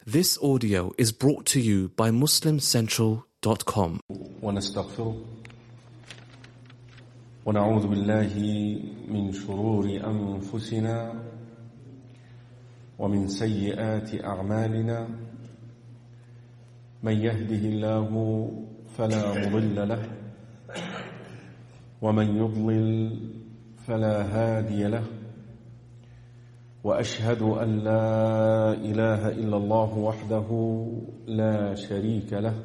This audio is brought to you by MuslimCentral.com. ونستغفره ونعوذ بالله من شرور أنفسنا ومن سيئات أعمالنا من يهده الله فلا مضل له ومن يضلل فلا هادي له وأشهد أن لا إله إلا الله وحده لا شريك له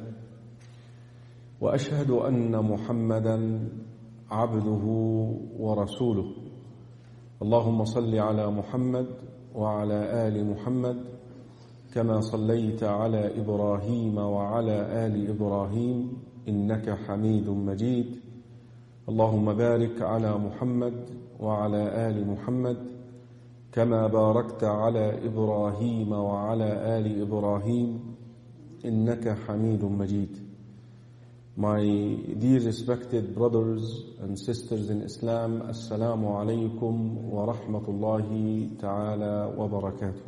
وأشهد أن محمدًا عبده ورسوله اللهم صل على محمد وعلى آل محمد كما صليت على إبراهيم وعلى آل إبراهيم إنك حميد مجيد اللهم بارك على محمد وعلى آل محمد كما باركت على إبراهيم وعلى آل إبراهيم إنك حميد مجيد. My dear respected brothers and sisters in Islam, Assalamu alaikum wa rahmatullahi ta'ala wa barakatuh.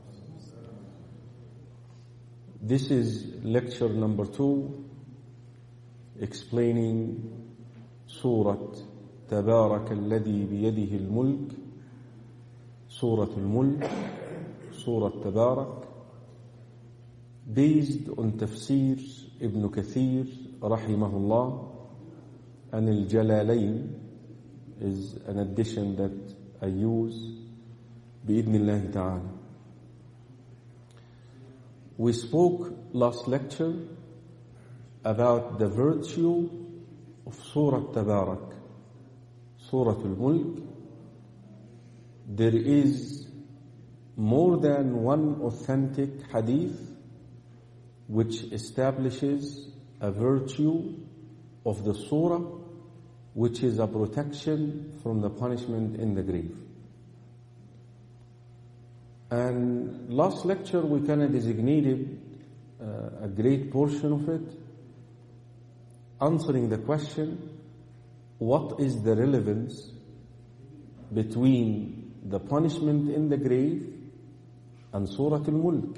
This is lecture number 2, explaining Surah Tabarak alladhi biyadihi al-mulk, Surah al-Mulk, Surah Tabarak, based on Tafsir Ibn Kathir rahimahullah, and al-Jalalain is an addition that I use bi'idhnillahi ta'ala. We spoke last lecture about the virtue of Surah Tabarak, Surah al-Mulk. There is more than one authentic hadith which establishes a virtue of the surah, which is a protection from the punishment in the grave. And last lecture we kind of designated a great portion of it, answering the question, what is the relevance between the punishment in the grave and Surah Al-Mulk?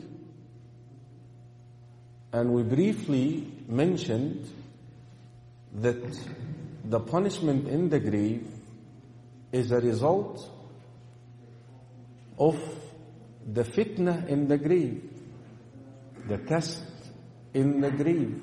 And we briefly mentioned that the punishment in the grave is a result of the fitna in the grave, the test in the grave.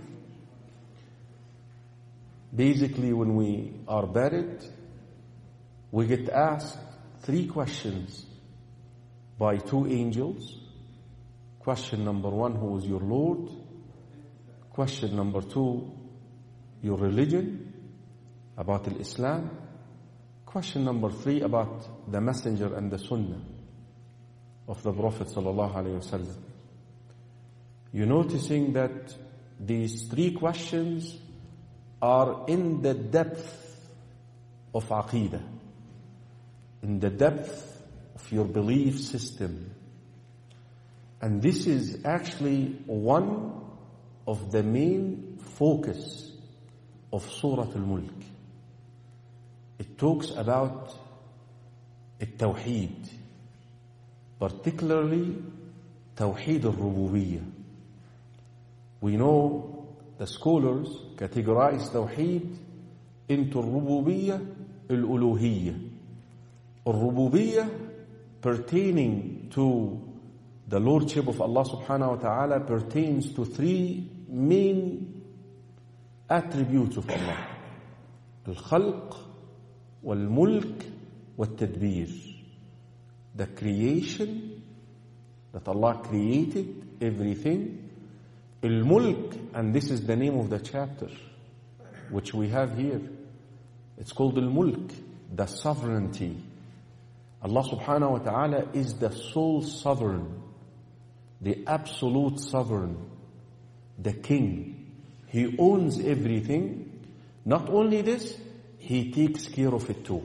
Basically, when we are buried, we get asked 3 questions by 2 angels. Question number 1, who is your Lord? Question number 2, your religion, about Islam. Question number 3, about the messenger and the sunnah of the Prophet sallallahu alaihi wasallam. You're noticing that these 3 questions are in the depth of aqeedah, in the depth of your belief system. And this is actually one of the main focus of Surah Al-Mulk. It talks about Tawheed, particularly Tawheed al-Rububiyyah. We know the scholars categorize Tawheed into Rububiyyah al-Uluhiyyah. Al-Rububiyyah pertaining to the Lordship of Allah subhanahu wa ta'ala pertains to 3 main attributes of Allah: Al-Khalq, Wal-Mulk, Wal-Tadbir. The creation, that Allah created everything. Al-Mulk, and this is the name of the chapter which we have here. It's called Al-Mulk, the sovereignty. Allah subhanahu wa ta'ala is the sole sovereign, the absolute sovereign, the king. He owns everything. Not only this, He takes care of it too.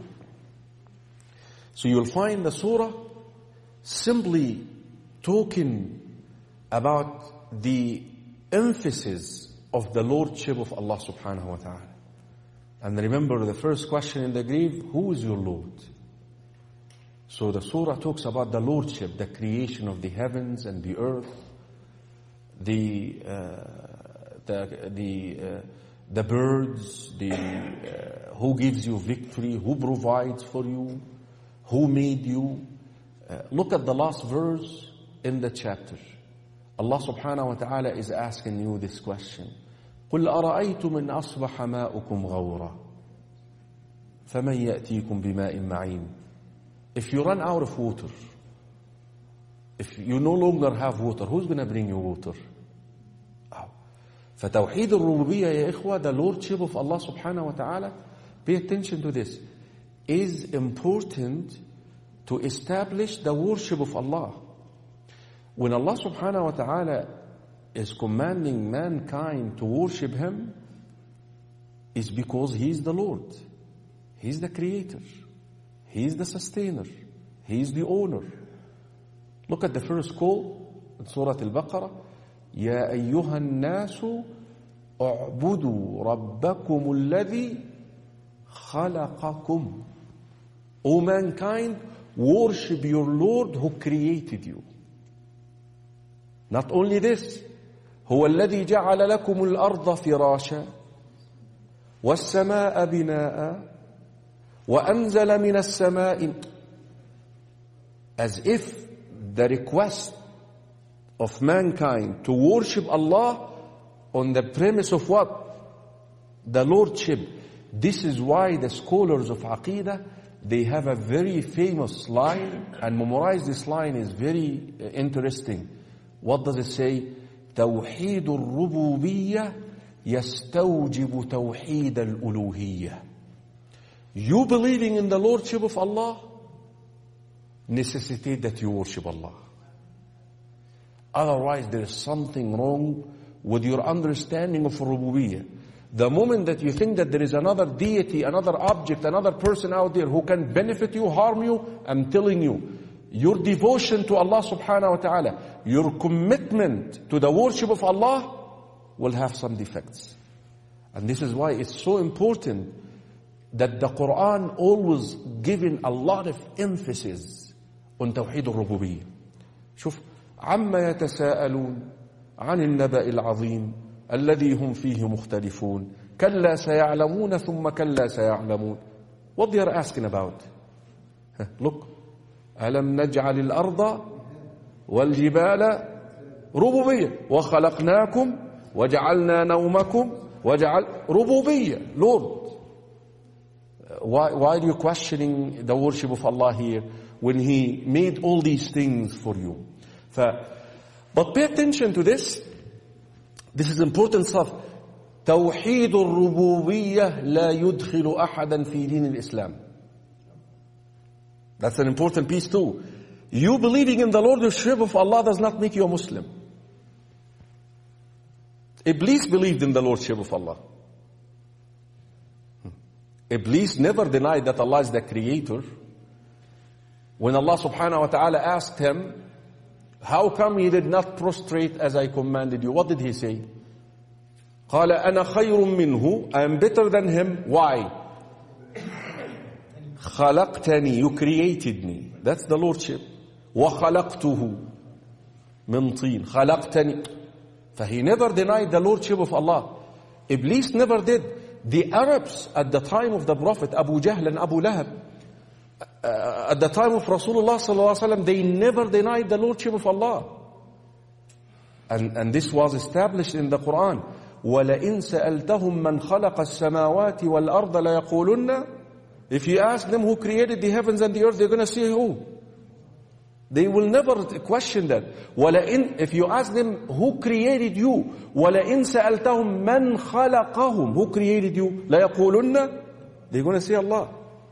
So you'll find the surah simply talking about the emphasis of the Lordship of Allah subhanahu wa ta'ala. And remember the first question in the grave, who is your Lord? So the surah talks about the Lordship, the creation of the heavens and the earth, the birds, who gives you victory, who provides for you, who made you. Look at the last verse in the chapter. Allah subhanahu wa ta'ala is asking you this question. قُلْ أَرَأَيْتُمْ إِنْ أَصْبَحَ مَاؤُكُمْ غَوْرًا فَمَنْ يَأْتِيكُمْ بِمَاءٍ مَعِينٍ. If you run out of water, if you no longer have water, who's going to bring you water? فتوحيد الربوبية يا إخوة, the lordship of Allah subhanahu wa ta'ala, pay attention to this, is important to establish the worship of Allah. When Allah subhanahu wa ta'ala is commanding mankind to worship Him, is because He is the Lord. He is the creator. He is the sustainer. He is the owner. Look at the first call in Surah Al-Baqarah. يا أيها الناس اعبدوا ربكم الذي خلقكم. O mankind, worship your Lord who created you. Not only this, هو الذي جعل لكم الأرض فراشا والسماء بناء وأنزل من السماء. As if the request of mankind to worship Allah on the premise of what? The lordship. This is why the scholars of Aqidah, they have a very famous line, and memorize this line is very interesting. What does it say? توحيد الربوبية يستوجب توحيد الألوهية. You believing in the lordship of Allah necessitate that you worship Allah. Otherwise, there is something wrong with your understanding of rububiyyah. The moment that you think that there is another deity, another object, another person out there who can benefit you, harm you, I'm telling you, your devotion to Allah subhanahu wa ta'ala, your commitment to the worship of Allah will have some defects. And this is why it's so important that the Quran always giving a lot of emphasis on توحيد الربوبية. شوف, عما يتساءلون عن النبأ العظيم الذي هم فيه مختلفون كلا سيعلمون ثم كلا سيعلمون. What they are asking about? Look, ألم نجعل الأرض والجبال ربوبية وخلقناكم وجعلنا نومكم وجعل ربوبية. Lord, why are you questioning the worship of Allah here when He made all these things for you? But pay attention to this. This is important stuff. توحيد الربوبية لا يدخل أحدا في دين الإسلام. That's an important piece too. You believing in the lordship of Allah does not make you a Muslim. Iblis believed in the lordship of Allah. Iblis never denied that Allah is the creator. When Allah subhanahu wa ta'ala asked him, how come you did not prostrate as I commanded you? What did he say? قال أنا خير منه. I am better than him. Why? خلقتني. You created me. That's the lordship. وخلقته من طين. خلقتني. He never denied the lordship of Allah. Iblis never did. The Arabs at the time of the Prophet, Abu Jahl and Abu Lahab, at the time of Rasulullah sallallahu alaihi wasallam, they never denied the lordship of Allah. And this was established in the Quran. وَلَئِن سَأَلْتَهُمْ مَنْ خَلَقَ السَّمَاوَاتِ وَالْأَرْضَ لَيَقُولُنَّ. If you ask them who created the heavens and the earth, they're going to say who? They will never question that. وَلَئِن, if you ask them who created you, وَلَئِن سَأَلْتَهُمْ مَنْ خَلَقَهُمْ, who created you, لَيَقُولُنَّ, they're going to say Allah.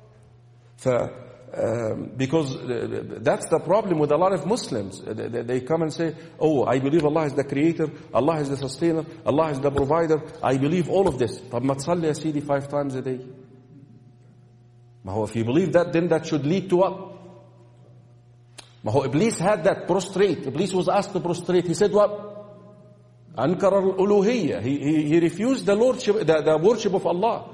Because that's the problem with a lot of Muslims. They come and say, oh, I believe Allah is the creator, Allah is the sustainer, Allah is the provider, I believe all of this. طب ما تصلي يا سيدي 5 times a day. ما هو if you believe that, then that should lead to what? ما هو Iblis had that, prostrate. Iblis was asked to prostrate. He said what? أنكر الألوهية. He refused the lordship, the worship of Allah.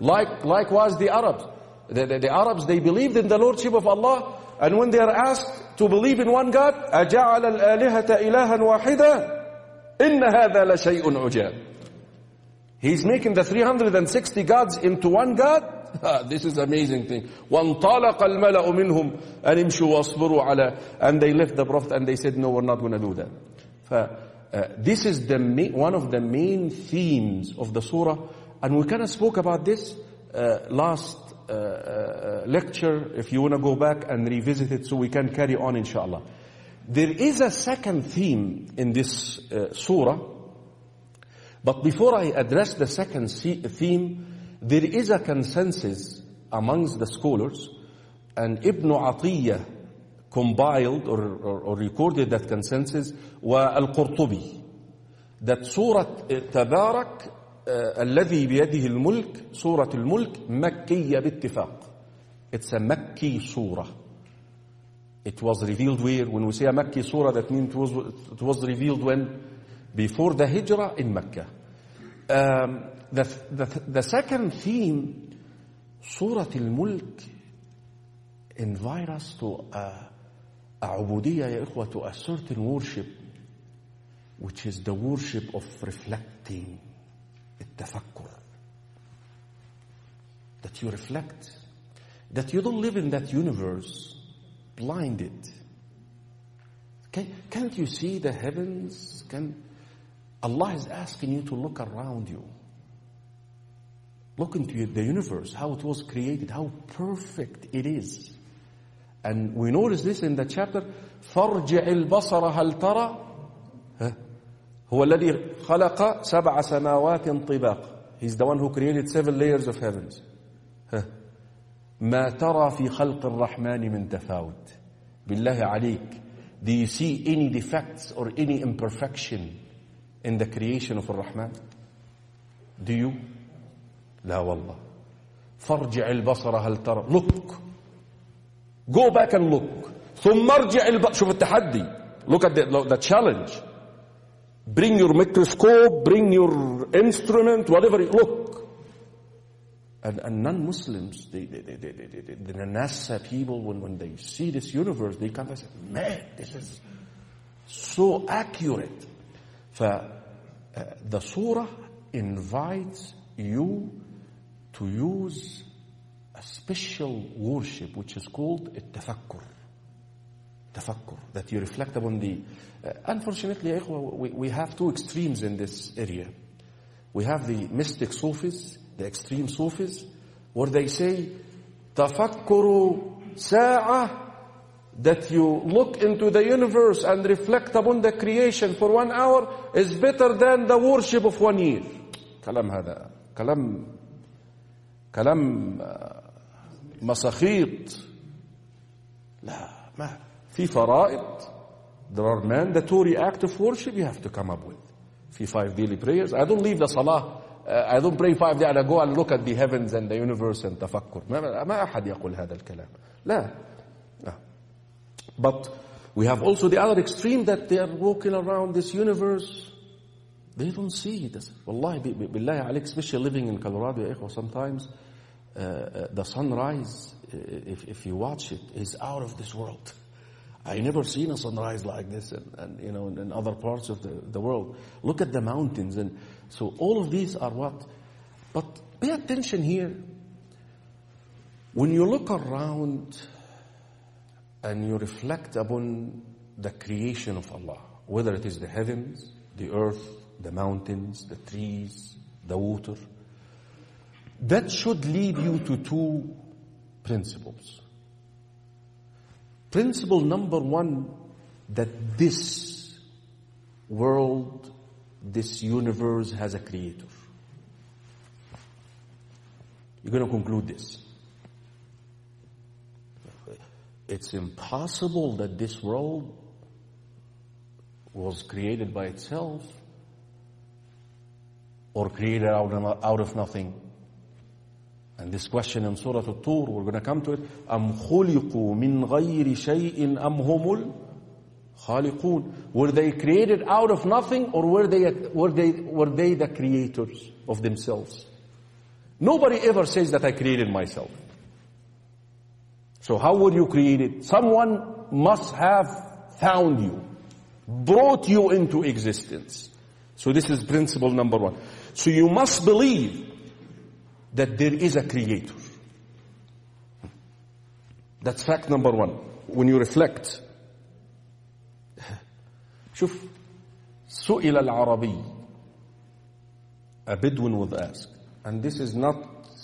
Likewise the Arabs. The Arabs, they believed in the lordship of Allah, and when they are asked, to believe in one God. أَجَعَلَ الْآلِهَةَ إِلَهًا وَاحِدًا إِنَّ هَذَا لَشَيْءٌ عُجَابٌ. He's making the 360 gods into one God. This is amazing thing. وَانْطَلَقَ الْمَلَأُ مِنْهُمْ أَنِ امْشُوا وَاصْبِرُوا عَلَى. And they left the Prophet and they said, no, we're not going to do that. This is one of the main themes of the surah. And we kind of spoke about this last lecture, if you want to go back and revisit it so we can carry on, inshallah. There is a second theme in this surah. But before I address the second theme, there is a consensus amongst the scholars, and Ibn Atiyah compiled or recorded that consensus, Al-Qurtubi, that Surah Tabarak الذي بيده الملك, Surah Al-Mulk, Makkiyya bittifaq. It's a Makki surah. It was revealed where? When we say a Makki surah, that means it was revealed when? Before the Hijrah in Mecca. The second theme, Surah Al-Mulk, invite us to a ubudiyya, ya ikhwa, to a certain worship, which is the worship of reflecting, التفكر. That you reflect, that you don't live in that universe blinded. Can't you see the heavens? Allah is asking you to look around you. Look into the universe, how it was created, how perfect it is. And we notice this in the chapter, فَارْجِعِ الْبَصَرَ هَلْ تَرَى هو الذي خلق سبع سماوات طباق. He's the one who created 7 layers of heavens. ما ترى في خلق الرحمن من تفاوت. بالله عليك, do you see any defects or any imperfection in the creation of Ar-Rahman? Do you? لا والله. فارجع البصر هل ترى. Look. Go back and look. ثم ارجع البصر. شوف التحدي. Look at the challenge. Bring your microscope, bring your instrument, whatever. Look. And non-Muslims, the NASA people, when they see this universe, they come and say, man, this is so accurate. The surah invites you to use a special worship which is called التفكر. Tafakkur, that you reflect upon the... unfortunately, we have two extremes in this area. We have the mystic Sufis, the extreme Sufis, where they say, tafakkuru sa'a, that you look into the universe and reflect upon the creation for 1 hour is better than the worship of 1 year. كلام هذا كلام مساخيط. لا, ما في فرائض. There are mandatory acts of worship you have to come up with. في 5 daily prayers. I don't leave the salah. I don't pray 5 days and I go and look at the heavens and the universe and تفكر. ما أحد يقول هذا الكلام. لا. But we have also the other extreme, that they are walking around this universe. They don't see this. Wallahi, billahi alayk, especially living in Colorado, sometimes the sunrise, if you watch it, is out of this world. I never seen a sunrise like this, and in other parts of the world. Look at the mountains, and so all of these are what. But pay attention here. When you look around and you reflect upon the creation of Allah, whether it is the heavens, the earth, the mountains, the trees, the water, that should lead you to 2 principles. Principle number 1, that this world, this universe has a creator. You're going to conclude this. It's impossible that this world was created by itself or created out of nothing. And this question in Surah At-Tur, we're going to come to it. أَمْ خُلِقُوا مِنْ غَيْرِ شَيْءٍ أَمْ هُمُ الْخَالِقُونَ. Were they created out of nothing, or were they the creators of themselves? Nobody ever says that I created myself. So how were you created? Someone must have found you, brought you into existence. So this is principle number one. So you must believe that there is a creator. That's fact number one. When you reflect, شوف, سئل العربي, a Bedouin was asked, and this is not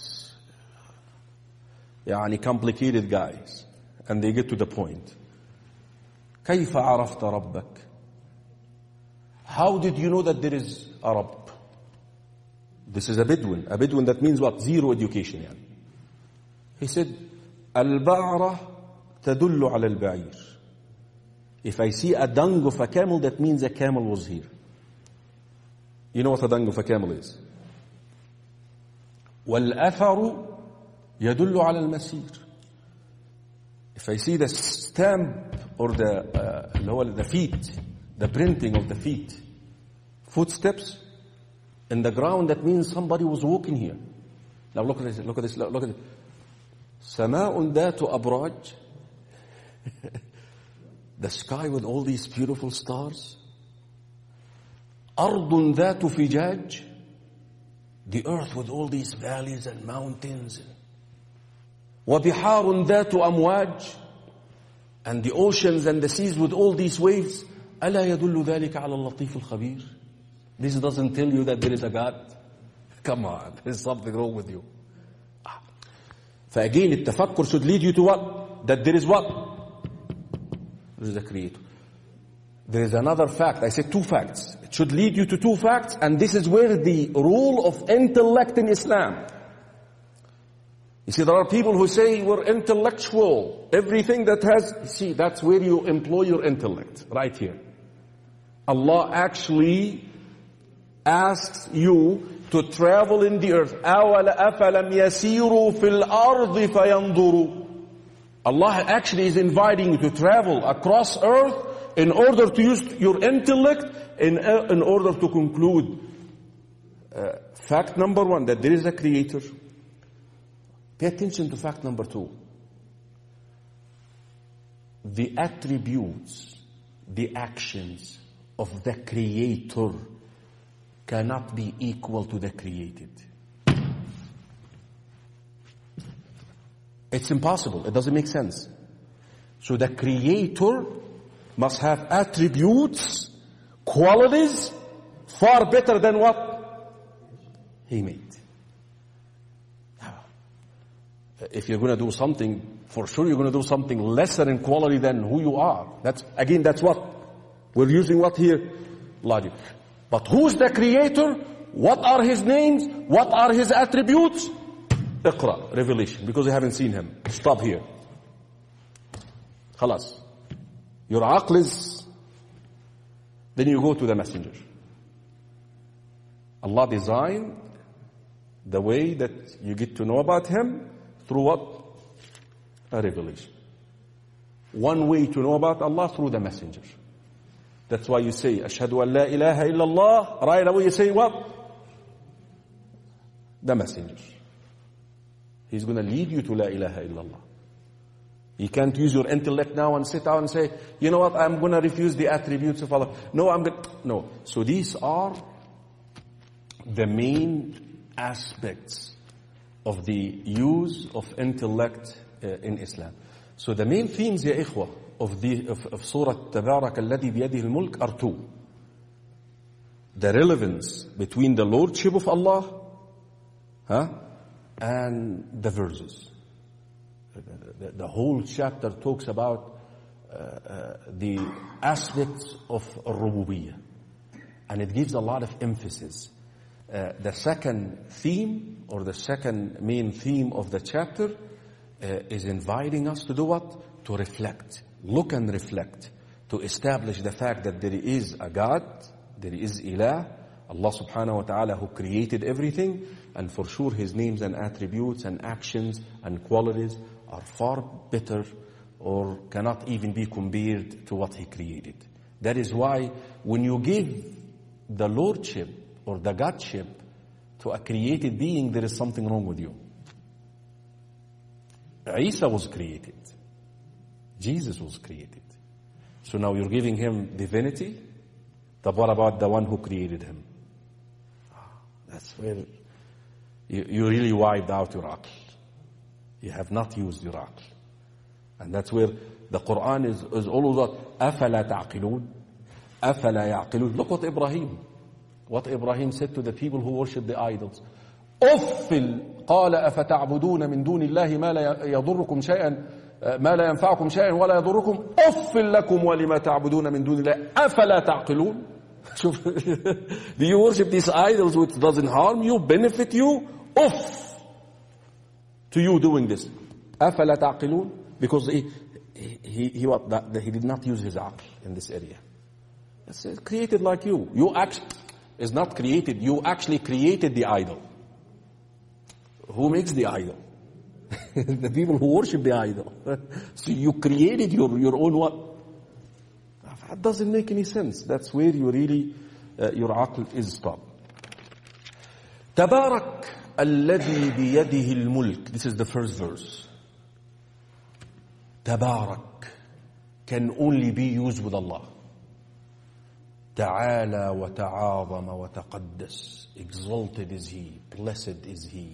complicated guys, and they get to the point. كيف عرفت ربك? How did you know that there is a Rabb? This is a Bedouin. A Bedouin, that means what? Zero education. يعني. He said, البعرة تدل على البعير. If I see a dung of a camel, that means a camel was here. You know what a dung of a camel is? والأثر يدل على المسير. If I see the stamp or the feet, the printing of the feet, footsteps in the ground, that means somebody was walking here. Now look at this, look at this, look at it. سماء ذات أبراج. The sky with all these beautiful stars. أرض ذات فجاج. The earth with all these valleys and mountains. وبحار ذات أمواج. And the oceans and the seas with all these waves. ألا يدل ذلك على اللطيف الخبير? This doesn't tell you that there is a God? Come on, there is something wrong with you. فأجين التفكر should lead you to what? That there is what? There is a creator. There is another fact. I said two facts. It should lead you to two facts, and this is where the role of intellect in Islam. You see, there are people who say we're intellectual. Everything that has, see, that's where you employ your intellect, right here. Allah actually asks you to travel in the earth. أَفَلَمْ يَسِيرُوا فِي الْأَرْضِ فَيَنْظُرُوا. Allah actually is inviting you to travel across earth in order to use your intellect in order to conclude fact number one, that there is a creator. Pay attention to fact number two. The attributes, the actions of the creator cannot be equal to the created. It's impossible. It doesn't make sense. So the creator must have attributes, qualities, far better than what he made. If you're going to do something, for sure you're going to do something lesser in quality than who you are. That's what? We're using what here? Logic. But who's the creator? What are his names? What are his attributes? Iqra, revelation, because you haven't seen him. Stop here. Khalas. Your aql is, then you go to the messenger. Allah designed the way that you get to know about him through what? A revelation. One way to know about Allah through the messenger. That's why you say, Ashhadu an la ilaha illallah. Right away you say what? The messenger. He's going to lead you to la ilaha illallah. You can't use your intellect now and sit down and say, you know what, I'm going to refuse the attributes of Allah. No. So these are the main aspects of the use of intellect in Islam. So the main themes, ya ikhwah, of Surah Tabarak alladhi biyadihi al-mulk are two. The relevance between the lordship of Allah and the verses. The whole chapter talks about the aspects of rububiyyah, and it gives a lot of emphasis. The second theme, or the second main theme of the chapter, is inviting us to do what? To reflect. Look and reflect. To establish the fact that there is a God, there is Ilah, Allah subhanahu wa ta'ala, who created everything, and for sure his names and attributes and actions and qualities are far better or cannot even be compared to what he created. That is why when you give the lordship or the godship to a created being, there is something wrong with you. Isa was created. Jesus was created. So now you're giving him divinity, but what about the one who created him? That's where you really wiped out your aql. You have not used your aql. And that's where the Quran is always what? أَفَلَا تَعْقِلُونَ أَفَلَا يَعْقِلُونَ. Look what Ibrahim said to the people who worship the idols. أُفِّلْ قَالَ أَفَتَعْبُدُونَ مِن دُونِ اللَّهِ مَا لَا يَضُرُّكُمْ شَيْئًا ما لا ينفعكم شيئا ولا يضركم أف لكم ولما تعبدون من دون الله أفلا تعقلون. Do you worship these idols which doesn't harm you, benefit you? Off to you doing this. أفلا تعقلون. Because he did not use his aql in this area. It's created like you. You actually is not created. You actually created the idol. Who makes the idol? The people who worship the idol. So you created your own what? That doesn't make any sense. That's where you really, your aql is stopped. تبارك الذي بيده الملك. This is the first verse. Tabarak can only be used with Allah. Ta'ala wa ta'azama wa taqaddas. Exalted is He. Blessed is He.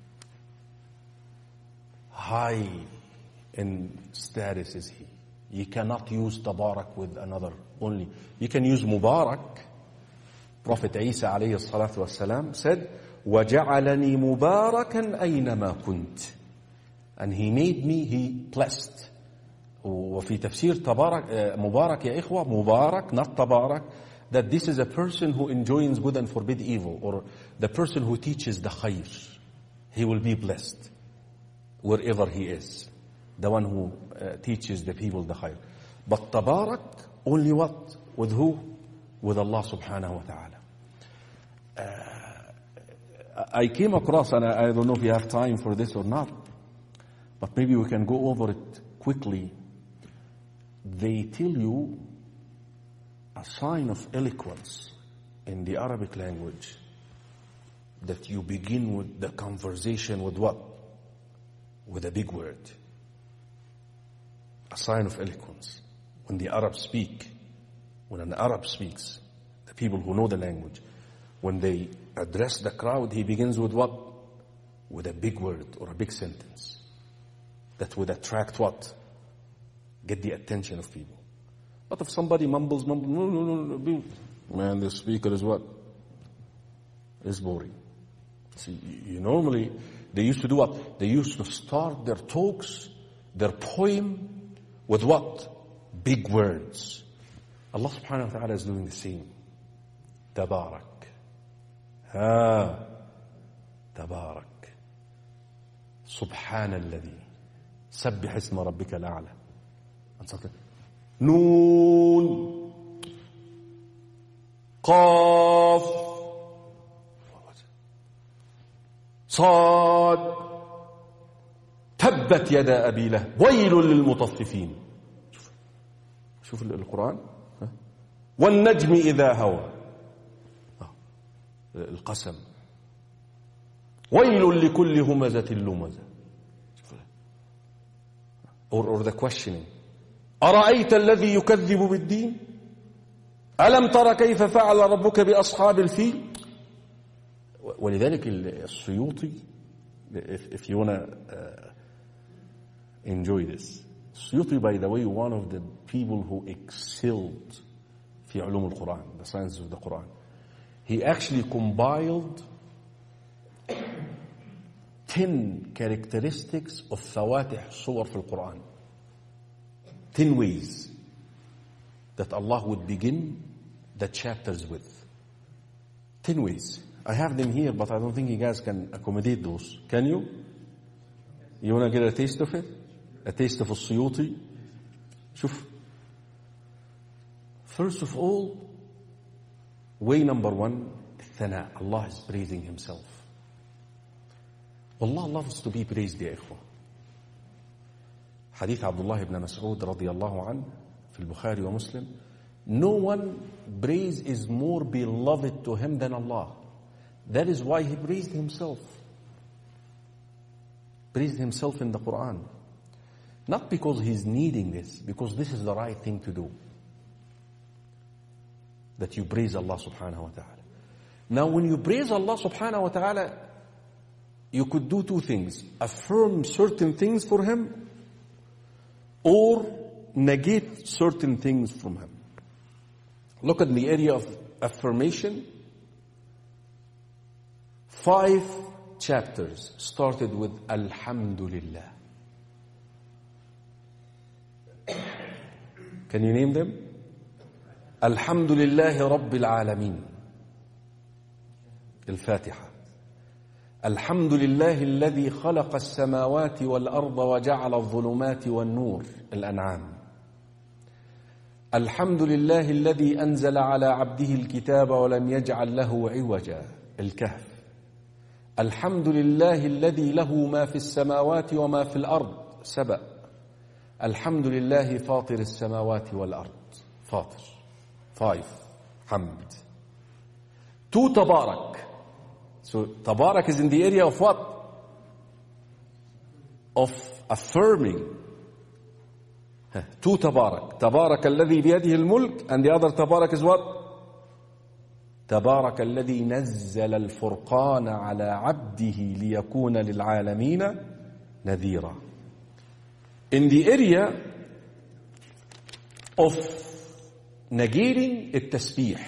High in status is He. You cannot use Tabarak with another only. You can use Mubarak. Prophet Isa alayhi salatu wasalam said, وَجَعَلَنِي مُبَارَكًا أَيْنَمَا كُنْتِ. And He made me, He blessed. وفي تفسير تبارك مبارك يا إخوة, مبارك, not تبارك, that this is a person who enjoins good and forbid evil, or the person who teaches the khayr. He will be blessed wherever he is. The one who teaches the people the khayr. But tabarak, only what? With who? With Allah subhanahu wa ta'ala. I came across, and I don't know if you have time for this or not, but maybe we can go over it quickly. They tell you a sign of eloquence in the Arabic language that you begin with the conversation with what? With a big word. A sign of eloquence. When the Arabs speak, when an Arab speaks, the people who know the language, when they address the crowd, he begins with what? With a big word or a big sentence that would attract what? Get the attention of people. But if somebody mumbles, no, man, the speaker is what? Is boring. See, you normally, they used to do what? They used to start their talks, their poem, with what? Big words. Allah subhanahu wa ta'ala is doing the same. Tabarak. Tabarak. Subhanalladhi. سبح اسم ربك الأعلى. نون قاف صاد تبت يدا أبي لهب ويل للمطففين. شوف القرآن. والنجم إذا هوى. القسم. ويل لكل همزة لمزة. Or the questioning. أرأيت الذي يكذب بالدين ألم تر كيف فعل ربك بأصحاب الفيل. ولذلك السيوطي, if you want to enjoy this, السيوطي, by the way, one of the people who excelled في علوم القرآن, the science of the Quran, he actually compiled 10 characteristics of ثواتح صور في القرآن. 10 ways that Allah would begin the chapters with. 10 ways. I have them here, but I don't think you guys can accommodate those. Can you? You want to get a taste of it? A taste of السيوطي? شوف. First of all, way number 1, الثناء. Allah is praising Himself. Allah loves to be praised, يا إخوة. حديث عبد الله بن مسعود رضي الله عنه في البخاري ومسلم. No one praise is more beloved to him than Allah. That is why he praised himself. Praised himself in the Quran. Not because he's needing this, because this is the right thing to do. That you praise Allah subhanahu wa ta'ala. Now when you praise Allah subhanahu wa ta'ala, you could do two things. Affirm certain things for Him, or negate certain things from Him. Look at the area of affirmation. 5 chapters started with Alhamdulillah. Can you name them? Alhamdulillahi Rabbil Alameen. Al-Fatiha. Alhamdulillahi alladhi khalaqa as-samawati wal-arda wa ja'ala adh-dhulumati wan-nur. Al-An'am. Alhamdulillahi alladhi anzala ala 'abdihi al-kitaba wa lam yaj'al lahu 'iwaja. Al-Kahf. Alhamdulillahi alladhi lahu ma fi as-samawati wa ma fi al-ard. Saba. Alhamdulillahi fatir as-samawati wal-ard. Fatir. 5. Hamd. 2. Tabarak. So Tabarak is in the area of what? Of affirming. 2 Tabarak. Tabarak alladhi biyadihi al-mulk, and the other Tabarak is what? Tabarak alladhi nazzala al-furqana ala 'abdihi liyakuna lil'alamina nadhira. In the area of negating التسبيح,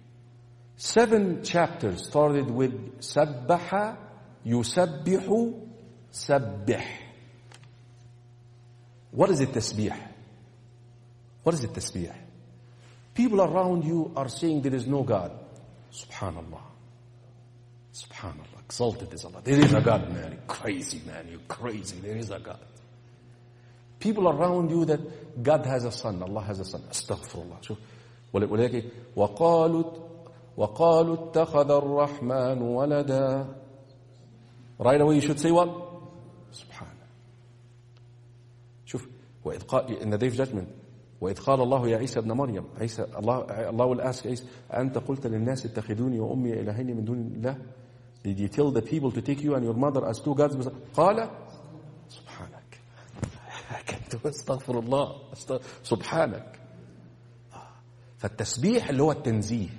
7 chapters started with سبح يسبح سبح. What is التسبيح? What is التسبيح? People around you are saying there is no God. Subhanallah. Subhanallah. Exalted is Allah. There is a God, man. You're crazy, man. You're crazy. There is a God. People around you that God has a son, Allah has a son. Astaghfirullah. شوف. ولكن وقالوا اتخذ الرحمن ولدا. Right away you should say what? Subhanallah. شوف. وإذ قال in the day of judgment. وإذ قال الله يا عيسى ابن مريم. عيسى Allah will ask Isa, أنت قلت للناس اتخذوني وأمي إلهين من دون الله. Did you tell the people to take you and your mother as 2 gods? قال سبحانك. I can't do استغفر الله. سبحانك. فالتسبيح اللي هو التنزيه.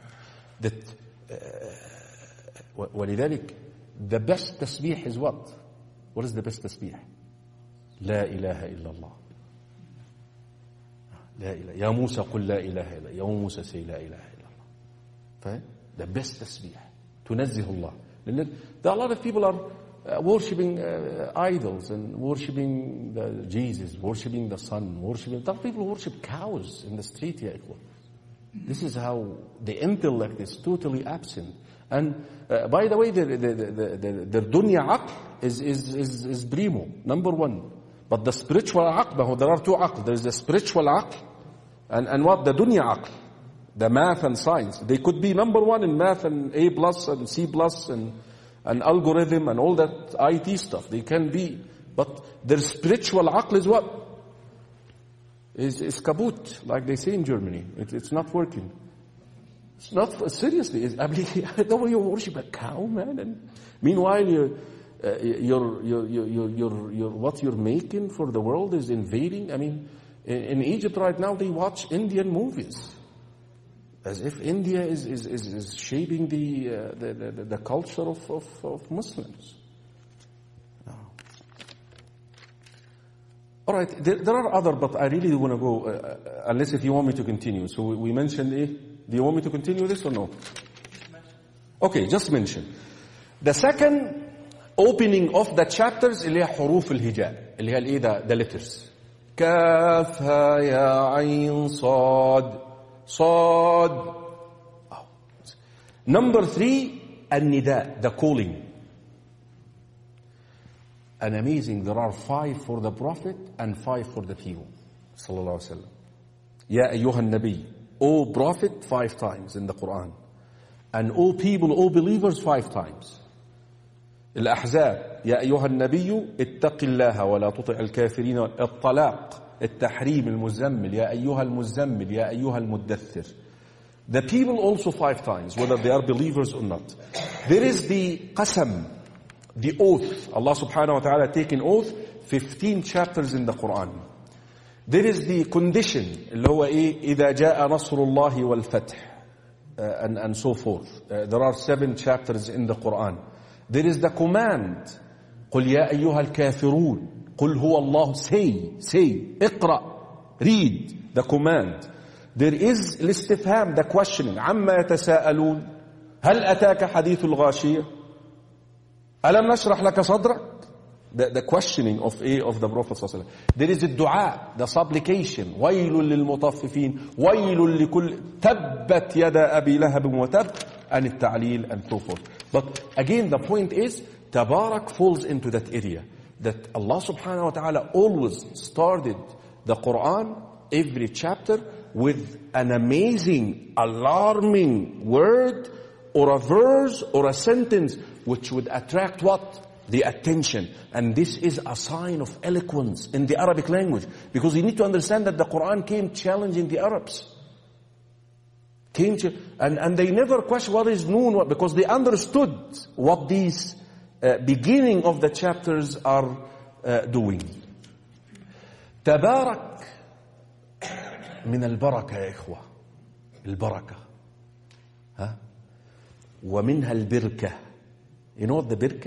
ولذلك the best تسبيح is what? What is the best تسبيح? لا إله إلا الله. لا إله. يا موسى قل لا إله إلا. يا موسى say لا إله إلا الله. فاهم؟ The best تسبيح. تنزه الله. There are a lot of people are worshipping idols and worshipping Jesus, worshipping the sun, worshipping. Some people worship cows in the street here. This is how the intellect is totally absent. And by the way, the dunya aql is primo, number 1. But the spiritual aql, there are 2 aql. There is the spiritual aql and what? The dunya aql. The math and science. They could be number 1 in math and A+ and C+ and algorithm and all that IT stuff. They can be. But their spiritual aql is what? Is kaput, like they say in Germany. It's not working. It's not, seriously. I mean, I don't want you to worship a cow, man. And meanwhile, what you're making for the world is invading. I mean, in Egypt right now, they watch Indian movies. As if India is shaping the culture of Muslims. No. All right, there are other, but I really want to go, unless if you want me to continue. So we mentioned, do you want me to continue this or no? Okay, just mention. The second opening of the chapters اللي هي حروف الهجاء اللي هي the letters. كاف ها يا عين صاد صاد. Number 3, النداء, the calling. And amazing, there are 5 for the Prophet and 5 for the people. Sallallahu Alaihi Wasallam. Ya ayyuhan nabi, O Prophet 5 times in the Quran. And O people, O believers 5 times. الأحزاب يا أيها النبي اتق الله ولا تطع الكافرين. الطلاق التحريم المزمل يا أيها المزمل يا أيها المدثر. The people also 5 times, whether they are believers or not. There is the qasam, the oath. Allah subhanahu wa ta'ala taking oath 15 chapters in the Quran. There is the condition اللي هو إذا جاء نصر الله والفتح and so forth. There are 7 chapters in the Quran. There is the command قل يا أيها الكافرون قل هو الله. say اقرأ, read, the command. There is الاستفهام, the questioning. عما يتساءلون هل أتاك حديث الغاشية ألم نشرح لك صدرك. The questioning of the Prophet صلى الله عليه وسلم. There is the dua, the supplication. ويل للمطففين ويل لكل تبت يدا أبي لهب وتب, and التعليل and so forth. But again the point is Tabarak falls into that area, that Allah subhanahu wa ta'ala always started the Quran, every chapter, with an amazing, alarming word or a verse or a sentence which would attract what? The attention. And this is a sign of eloquence in the Arabic language, because you need to understand that the Quran came challenging the Arabs. And they never questioned what is noon, because they understood what these beginning of the chapters are doing. Tabarak min al-baraka ya ikhwa. Al-baraka. ومنها البركة. You know what the birka?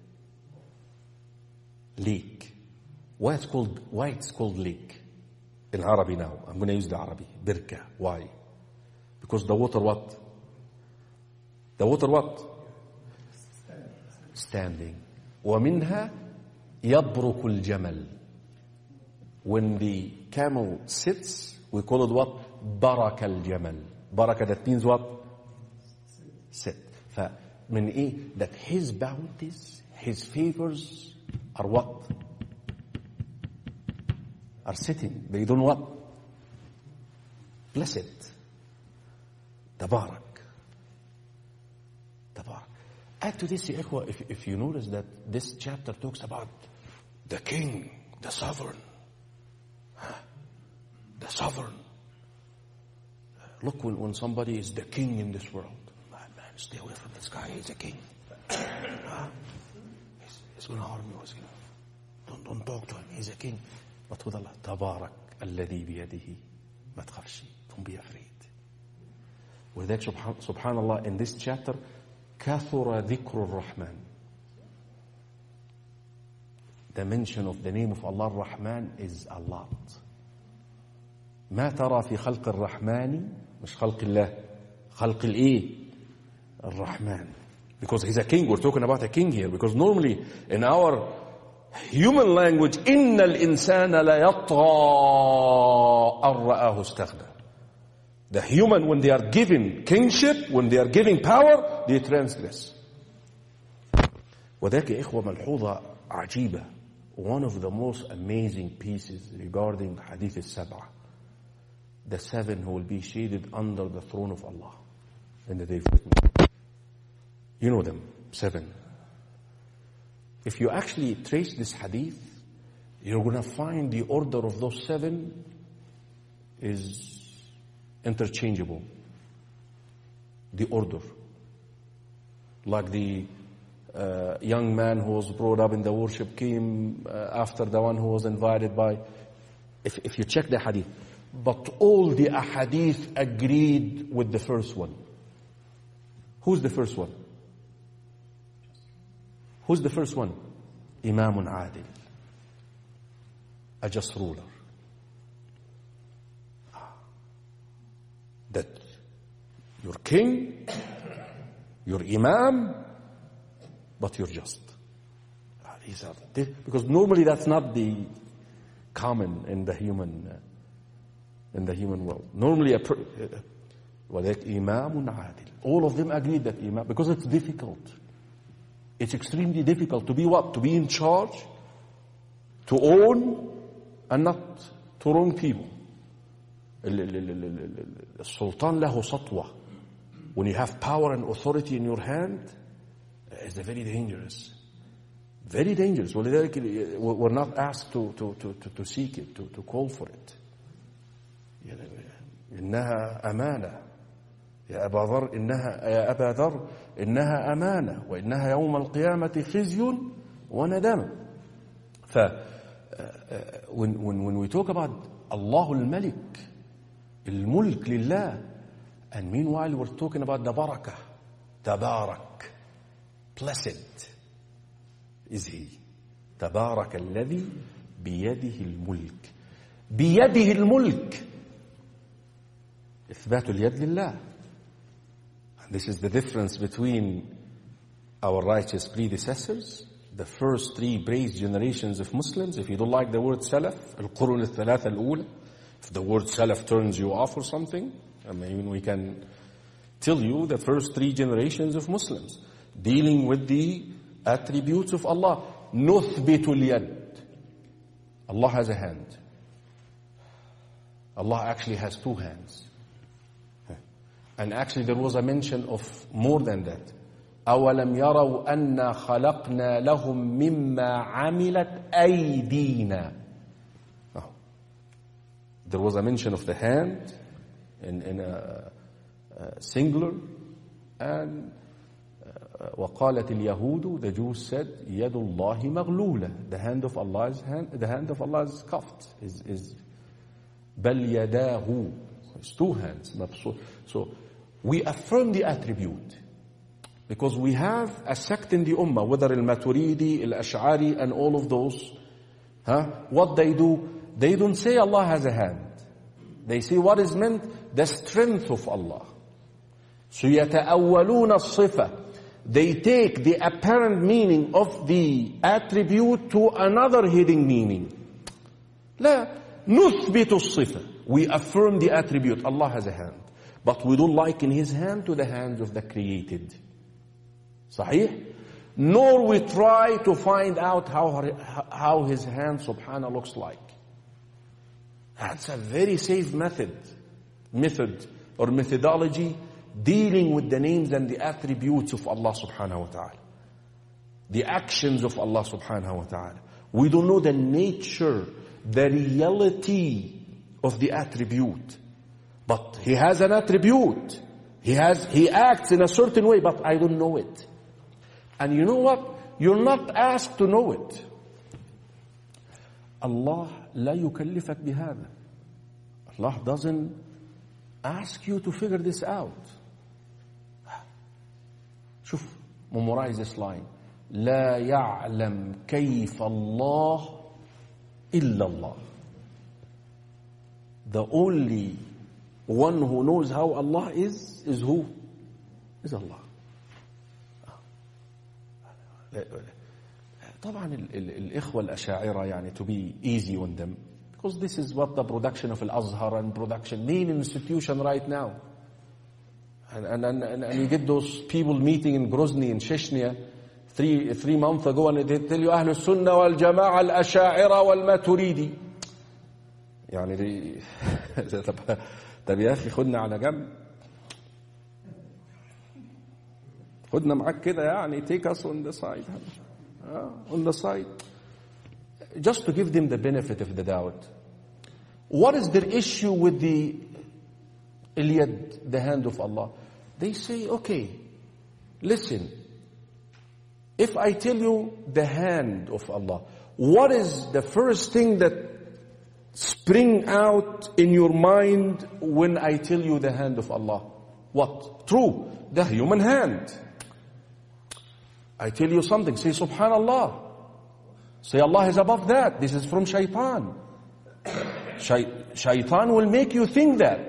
Lake. Why it's called lake? In Arabic now. I'm going to use the Arabic. Birka. Why? Because the water what? The water what? Standing. ومنها يبرك الجمل. When the camel sits, we call it what? برك الجمل. بركة, that means what? Sit. فمن إيه? That his bounties, his favors are what? Are sitting. They don't what? Bless it. Tabarak. Tabarak. Add to this, if you notice that this chapter talks about the king, the sovereign. The sovereign. Look, when somebody is the king in this world, man, stay away from this guy, he's a king. He's going to harm you. Don't talk to him, he's a king. But with Allah, Tabarak alladhi biyadihi, ma tkhafshi, don't be afraid. With that, subhanallah, in this chapter, kathura dhikru rahman. The mention of the name of Allah Rahman is a lot. ما ترى في خلق الرحمن, مش خلق الله, خلق الإيه? الرحمن. Because he's a king, we're talking about a king here. Because normally in our human language, إن الإنسان ليطغى أن رآه استغنى. The human, when they are given kingship, when they are giving power, they transgress. وذاك يا إخوة ملحوظة عجيبة. One of the most amazing pieces regarding Hadith al-Sab'ah. The 7 who will be shaded under the throne of Allah in the day of judgment. You know them, 7. If you actually trace this hadith, you're going to find the order of those 7 is interchangeable. The order. Like the young man who was brought up in the worship came after the one who was invited by. If you check the hadith. But all the ahadith agreed with the first one. Who's the first one? Who's the first one? Imamun Adil. A just ruler. That you're king, you're imam, but you're just. Because normally that's not the common in the human world. Normally imamun adil. All of them agreed that imam, because it's difficult. It's extremely difficult to be what? To be in charge, to own, and not to wrong people. السلطان له سطوة. When you have power and authority in your hand, it's very dangerous. Very dangerous. We're not asked to seek it, to call for it. إنها أمانة يا أبا ذر إنها أمانة وإنها يوم القيامة خزي وندم. when we talk about Allah al-Malik, al-Mulk lillah, and meanwhile we're talking about the barakah, Tabarak, blessed is He. Tabarak alladhi biyadihi al-mulk. Biyadihi al-mulk. إثبات اليد لله. And this is the difference between our righteous predecessors, the first 3 praised generations of Muslims. If you don't like the word Salaf, القرون الثلاثة الأولى, if the word Salaf turns you off or something, I mean, we can tell you the first 3 generations of Muslims dealing with the attributes of Allah. نثبت اليد. Allah has a hand. Allah actually has 2 hands. And actually there was a mention of more than that. أَوَلَمْ يَرَوْا أَنَّا خَلَقْنَا لَهُم مِّمَّا عَمِلَتْ أَيْدِينَا. There was a mention of the hand in a singular, and وَقَالَتِ الْيَهُودُ, the Jews said, يَدُ اللَّهِ مَغْلُولَةٌ, the hand of Allah is cuffed, is بَلْ يَدَاهُ, it's 2 hands. So we affirm the attribute, because we have a sect in the Ummah, whether al-Maturidi, al-Ash'ari, and all of those, what they do, they don't say Allah has a hand. They say what is meant, the strength of Allah. So يَتَأَوَّلُونَ الصِّفَةِ, they take the apparent meaning of the attribute to another hidden meaning. لا نثبت الصفة, we affirm the attribute, Allah has a hand, but we don't liken His hand to the hands of the created. صحيح? Nor we try to find out how His hand subhanahu looks like. That's a very safe method or methodology dealing with the names and the attributes of Allah subhanahu wa ta'ala. The actions of Allah subhanahu wa ta'ala. We don't know the nature, the reality of the attribute. But He has an attribute. He acts in a certain way, but I don't know it. And you know what? You're not asked to know it. Allah لا يكلفك بهذا. Allah doesn't ask you to figure this out. شوف, memorize this line. لا يعلم كيف الله إلا الله. The only one who knows how Allah is who? Is Allah. طبعا الإخوة الأشاعرة يعني to be easy on them, because this is what the production of Al-Azhar and production main institution right now. And you get those people meeting in Grozny in Chechnya three months ago, and they tell you أهل السنة والجماعة الأشاعرة والماتريدي. يعني طب يا أخي خدنا على جنب، خدنا معاك كده يعني, take us on the side. On the side, just to give them the benefit of the doubt. What is their issue with the Al-Yad, the hand of Allah? They say, okay, listen, if I tell you the hand of Allah, what is the first thing that spring out in your mind when I tell you the hand of Allah? What? True, the human hand. I tell you something, say Subhanallah. Say Allah is above that. This is from shaitan. Shaitan will make you think that.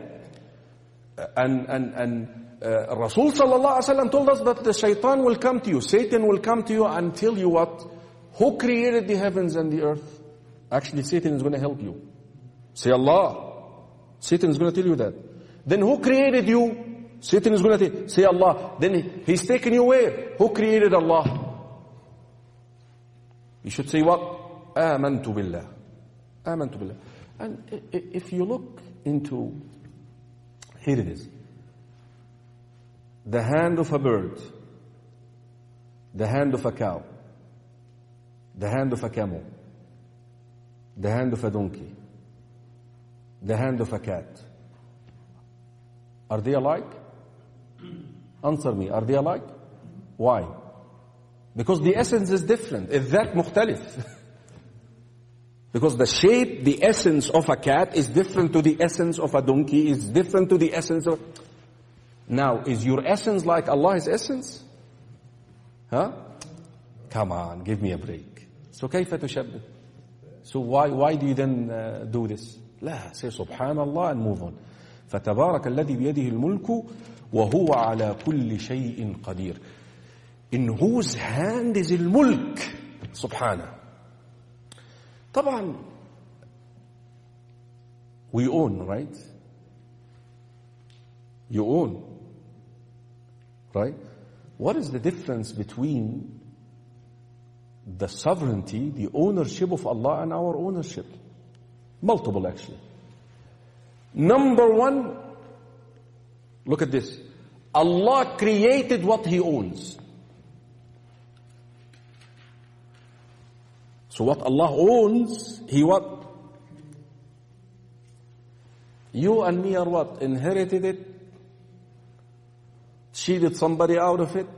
And Rasul sallallahu alaihi wasallam told us that the shaitan will come to you, Satan will come to you and tell you what? Who created the heavens and the earth? Actually, Satan is going to help you. Say Allah. Satan is going to tell you that. Then who created you? Satan is going to say Allah. Then he's taken you where? Who created Allah? You should say what? Amantu billah. Amantu billah. And if you look into, here it is. The hand of a bird, the hand of a cow, the hand of a camel, the hand of a donkey, the hand of a cat. Are they alike? Answer me, are they alike? Why? Because the essence is different. الذات مختلف. Because the shape, the essence of a cat is different to the essence of a donkey, is different to the essence of... Now, is your essence like Allah's essence? Huh? Come on, give me a break. So كيف تشبه? So why do you then do this? لا, say subhanallah and move on. فتبارك الذي بيده الملك وهو على كل شيء قدير. In whose hand is الملك? سبحانه. طبعا we own, right? You own, right? What is the difference between the sovereignty, the ownership of Allah and our ownership? Multiple, actually. Number one, look at this. Allah created what He owns. So what Allah owns, He what? You and me are what? Inherited it? Cheated somebody out of it?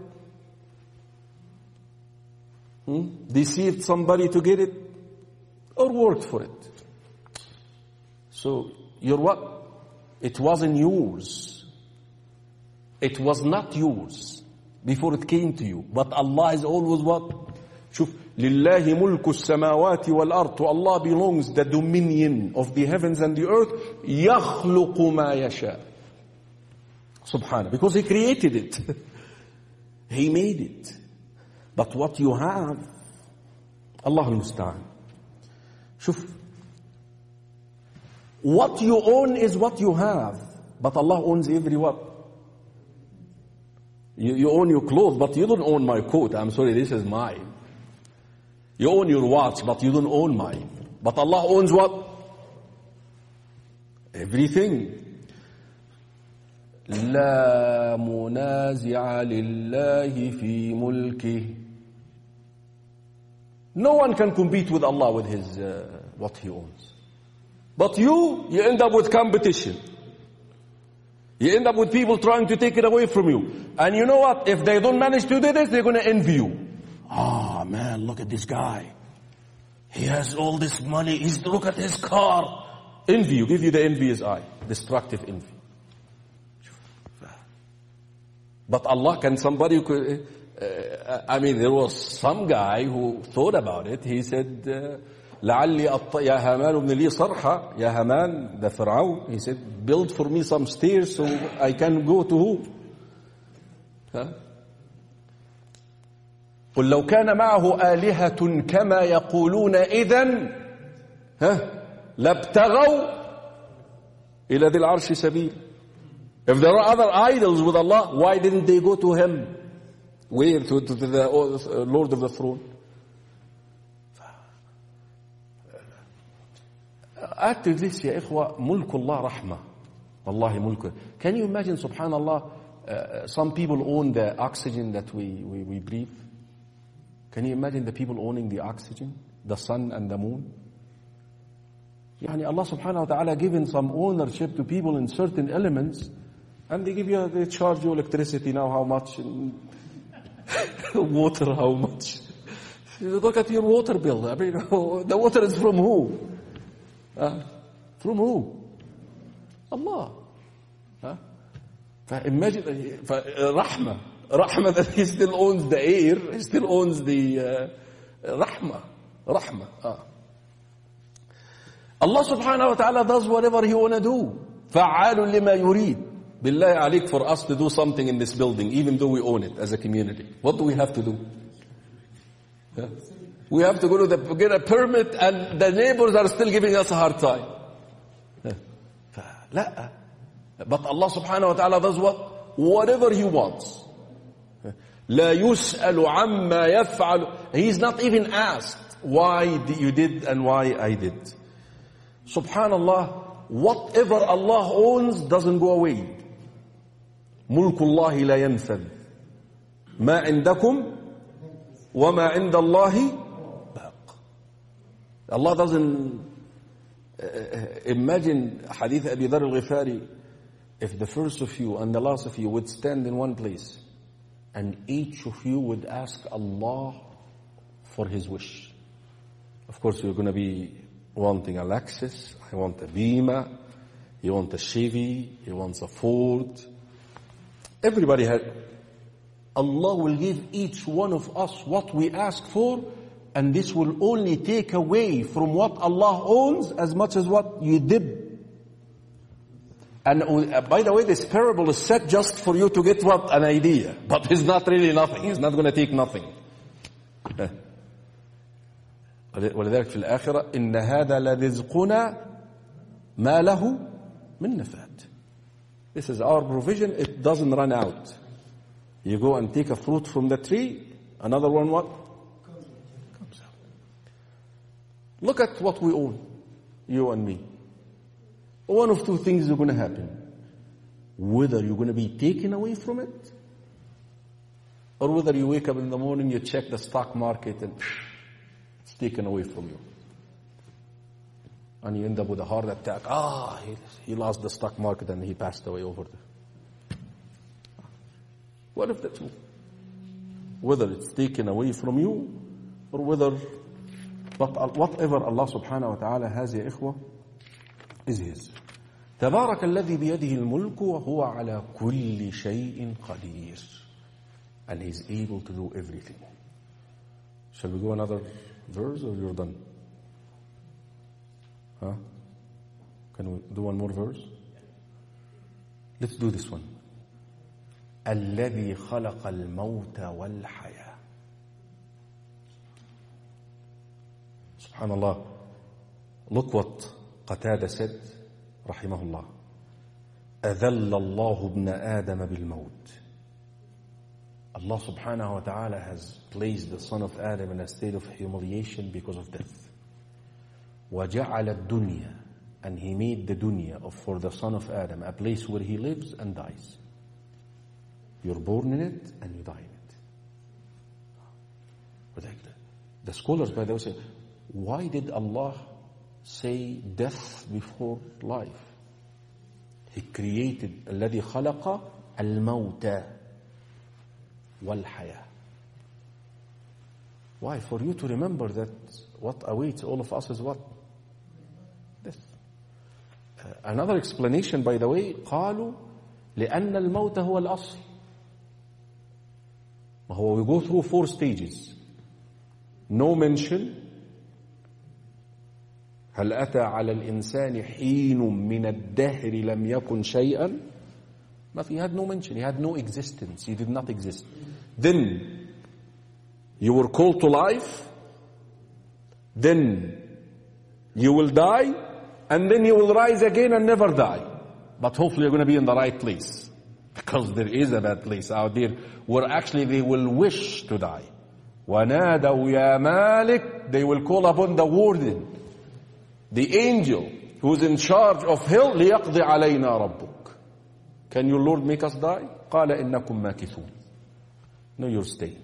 Deceived somebody to get it? Or worked for it? So, you're what? It wasn't yours. It was not yours before it came to you. But Allah is always what? شوف, لله ملك السماوات والأرض. To Allah belongs the dominion of the heavens and the earth. يخلق ما يشاء. Subhanallah. Because He created it. He made it. But what you have, Allah al-Musta'an. شوف, what you own is what you have. But Allah owns every what? You own your clothes, but you don't own my coat. I'm sorry, this is mine. You own your watch, but you don't own mine. But Allah owns what? Everything. لا منازع لله في ملكه. No one can compete with Allah with His what He owns. But you end up with competition. You end up with people trying to take it away from you. And you know what? If they don't manage to do this, they're going to envy you. Ah, man, look at this guy. He has all this money. Look at his car. Envy you. Give you the envious eye. Destructive envy. But Allah, can somebody... there was some guy who thought about it. He said, لعلي يا هامان ابن لي صرحة. يا هامان, the Pharaoh, he said, build for me some stairs so I can go to who? قل لو كان معه آلهة كما يقولون إذن لابتغوا إلى ذي العرش سبيل. If there are other idols with Allah, why didn't they go to Him? Where? To the Lord of the throne. Add to this, يا إخوة, ملك الله رحمة. والله ملك. Can you imagine, subhanallah, some people own the oxygen that we breathe? Can you imagine the people owning the oxygen, the sun and the moon? Yani Allah subhanahu wa ta'ala given some ownership to people in certain elements, and they charge you electricity now, how much, water, how much. Look at your water bill. I mean, the water is from who? From who? Allah. Imagine, Rahmah that He still owns the air, He still owns the Rahmah. Allah subhanahu wa ta'ala does whatever He want to do. فَعَّالٌ لِمَا يُرِيد. Billahi alik, for us to do something in this building, even though we own it as a community, what do we have to do? We have to go to get a permit, and the neighbors are still giving us a hard time. But Allah subhanahu wa ta'ala does what? Whatever He wants. لا يسأل عما يفعل. He's not even asked why you did and why I did. Subhanallah, whatever Allah owns doesn't go away. ملك الله لا ينفد. ما عندكم وما عند الله باق. Allah doesn't imagine Hadith Abi Dharr al-Ghifari, if the first of you and the last of you would stand in one place, and each of you would ask Allah for His wish. Of course, you're going to be wanting a Lexus, I want a Beamer, you want a Chevy, he wants a Ford. Everybody has. Allah will give each one of us what we ask for, and this will only take away from what Allah owns as much as what you did. And by the way, this parable is set just for you to get what? An idea. But it's not really nothing. It's not going to take nothing. ولذلك في الآخرة إن هذا لرزقنا ما له من نفاد. This is our provision. It doesn't run out. You go and take a fruit from the tree, another one what? Comes out. Look at what we own, you and me. One of two things is going to happen. Whether you're going to be taken away from it, or whether you wake up in the morning, you check the stock market and it's taken away from you. And you end up with a heart attack. He lost the stock market and he passed away over there. What if the two? Whether it's taken away from you, or whether, but whatever Allah subhanahu wa ta'ala has, ya ikhwa, is His. تبارك الذي بيده الملك وهو على كل شيء قدير. And He's able to do everything. Shall we go another verse or you're done? Huh? Can we do one more verse? Let's do this one. الذي خلق الموت والحياة. Subhanallah. Look what Qatada said, rahimahullah. أذل الله ابن آدم بالموت. Allah subhanahu wa ta'ala has placed the son of Adam in a state of humiliation because of death. وجعل الدنيا, and He made the dunya for the son of Adam a place where he lives and dies. You're born in it and you die in it. But the scholars, by the way, say, why did Allah say death before life? He created الذي خلق الموت والحياة. Why? For you to remember that what awaits all of us is what? Death. Another explanation, by the way, قالوا لأن الموت هو الأصل. We go through 4 stages. No mention. هل أتى على الإنسان حين من الدهر لم يكن شيئا. But he had no mention. He had no existence. He did not exist. Then you were called to life. Then you will die. And then you will rise again and never die. But hopefully you're going to be in the right place. Because there is a bad place out there where actually they will wish to die. وَنَادَوْا يَا مَالِكْ. They will call upon the warden, the angel who's in charge of hell. لِيَقْضِ عَلَيْنَا رَبُّكَ. Can your Lord make us die? قَالَ إِنَّكُمْ مَاكِثُونَ. No, you're staying.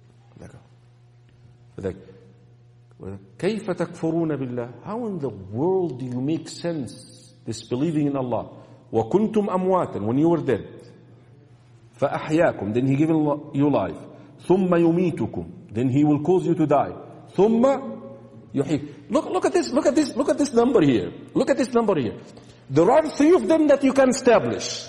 كيف تكفرون بالله. How in the world do you make sense disbelieving in Allah? وَكُنْتُمْ أَمْوَاتًا. When you were dead. فَأَحْيَاكُمْ. Then He given you life. ثُمَّ يُمِيتُكُمْ. Then He will cause you to die. ثُمَّ يُحْيِيكُمْ. Look at this number here. Look at this number here. There are 3 of them that you can establish.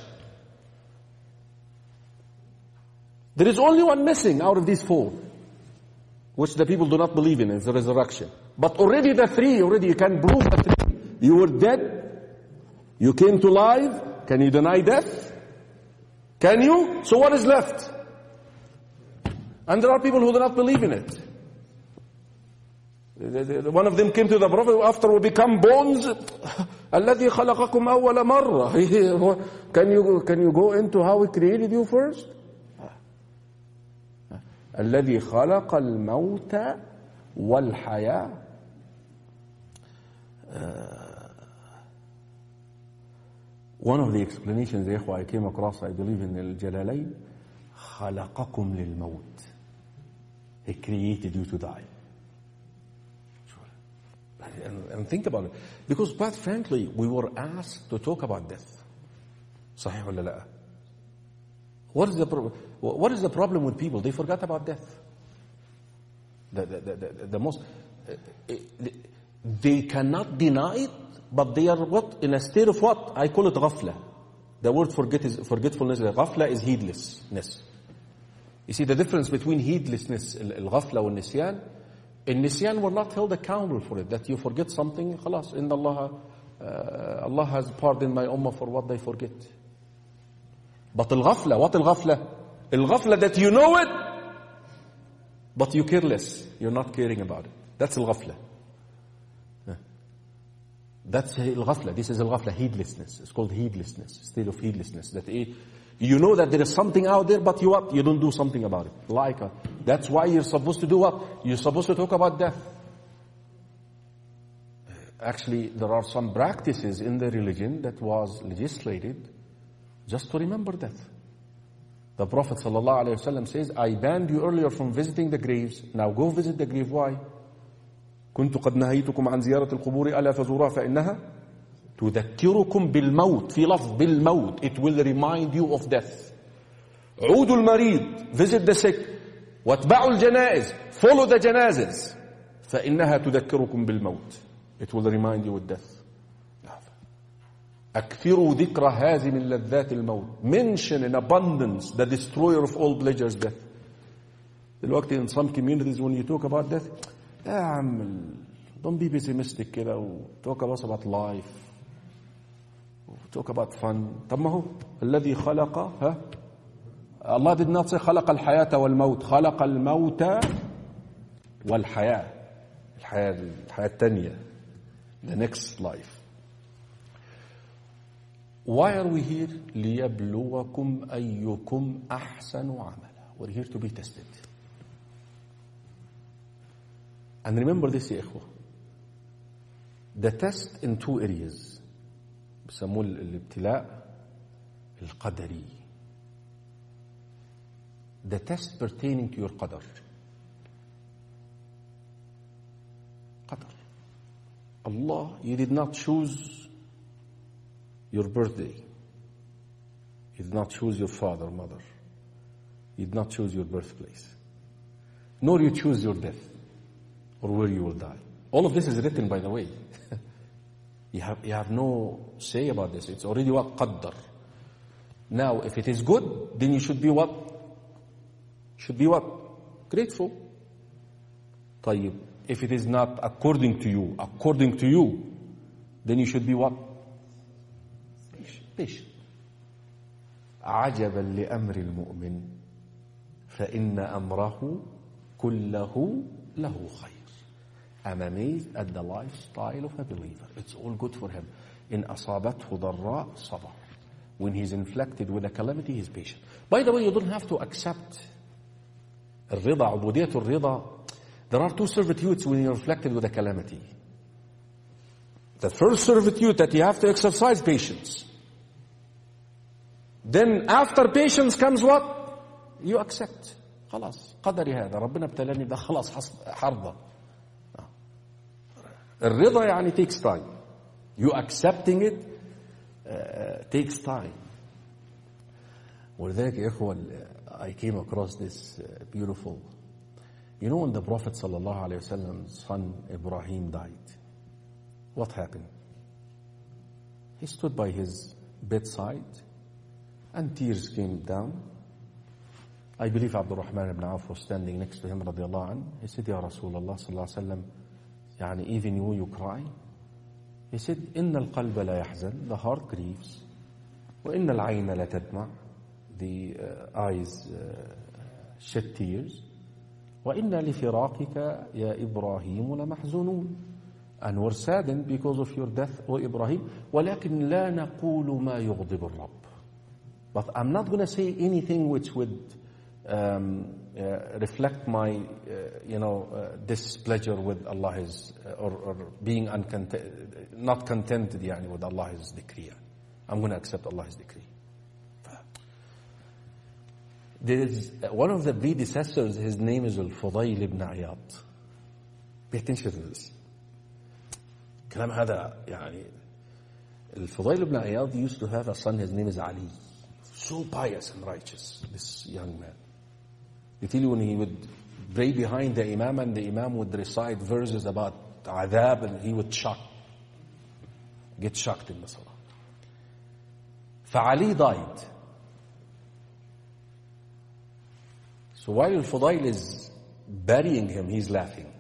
There is only one missing out of these 4, which the people do not believe in, is the resurrection. But already the 3, already you can prove the 3. You were dead, you came to life. Can you deny death? Can you? So what is left? And there are people who do not believe in it. One of them came to the Prophet, after we become bones, الذي خلقكم أول مرة. Can you go into how He created you first? الذي خلق الموت والحياة. One of the explanations I came across, I believe in Al-Jalalayn, خلقكم للموت. He created you to die. And think about it. Because quite frankly, we were asked to talk about death. صحيح ولا لا? What is the problem with people? They forgot about death. The most They cannot deny it, but they are what? In a state of what? I call it ghafla. The word forgetfulness. Ghafla is heedlessness. You see the difference between heedlessness, al-ghafla and nisyan? In nisyan, we're not held accountable for it. That you forget something, khalas, inna Allah has pardoned my ummah for what they forget. But al-ghafla, what al-ghafla? Al-ghafla that you know it, but you care less. You're not caring about it. That's al-ghafla. That's al-ghafla. This is al-ghafla, heedlessness. It's called heedlessness, state of heedlessness. That you know that there is something out there, but you don't do something about it. That's why you're supposed to do what? You're supposed to talk about death. Actually, there are some practices in the religion that was legislated just to remember death. The Prophet ﷺ says, I banned you earlier from visiting the graves. Now go visit the grave. Why? كنت قد نهيتكم عن زيارة القبور ألا فزوروها فإنها تذكركم بالموت. في لفظ بالموت. It will remind you of death. عودوا المريض. Visit the sick. واتبعوا الجنائز. Follow the janazas. فإنها تذكركم بالموت. It will remind you of death. أكثروا ذكر هازم اللذات الموت. Mention in abundance the destroyer of all pleasures, death. دلوقتي in some communities when you talk about death, don't be pessimistic كده و talk about life, talk about fun. طب ما هو الذي خلق Allah did not say خلق الحياة والموت, خلق الموت والحياة, الحياة الثانية, the next life. Why are we here? ليبلوكم أيكم أحسن عملا. We're here to be tested. And remember this يا إخوة. The test in two areas. بسموه الابتلاء القدري. The test pertaining to your qadar. Qadar. Allah, you did not choose your birthday. You did not choose your father, mother. You did not choose your birthplace. Nor you choose your death or where you will die. All of this is written, by the way. You have no say about this. It's already what? Qaddar. Now, if it is good, then you should be what? Should be what? Grateful. طيب. If it is not according to you, then you should be what? Patient. عجبا لأمر المؤمن فإن أمره كله له خير. I'm amazed at the lifestyle of a believer. It's all good for him. إن أصابته ضراء صبر. When he's inflicted with a calamity, he's patient. By the way, you don't have to accept الرضا, عبودية الرضا. There are two servitudes when you're inflicted with a calamity. The first servitude that you have to exercise patience. Then after patience comes what? You accept. خلاص قدري هذا ربنا ابتلاني ده خلاص حرضة. الرضا يعني takes time. You accepting it takes time. ولذلك يا إخوة I came across this beautiful. You know when the Prophet sallallahu alaihi wasallam's son Ibrahim died, what happened? He stood by his bedside and tears came down. I believe Abdul Rahman ibn Auf was standing next to him radiallahu anhu. He said, Ya Rasulullah sallallahu alaihi wasallam, يعني even you cry? He said, إن القلب لا يحزن, the heart grieves. وإن العين لا تدمع, the eyes shed tears. وإن لفراقك يا إبراهيم لمحزونون. And we're saddened because of your death, O Ibrahim. ولكن لا نقول ما يغضب الرب. But I'm not going to say anything which would reflect my, displeasure with Allah's, or being not contented with Allah's decree. I'm going to accept Allah's decree. There is one of the predecessors, his name is Al-Fudayl ibn Iyad. Pay attention to this. الكلام هذا Al-Fudayl ibn Iyad used to have a son, his name is Ali. So pious and righteous, this young man. They tell you when he would pray behind the Imam and the Imam would recite verses about عذاب, and he would get shocked in the salah. فعلي died. So while Al-Fudayl is burying him, he's laughing.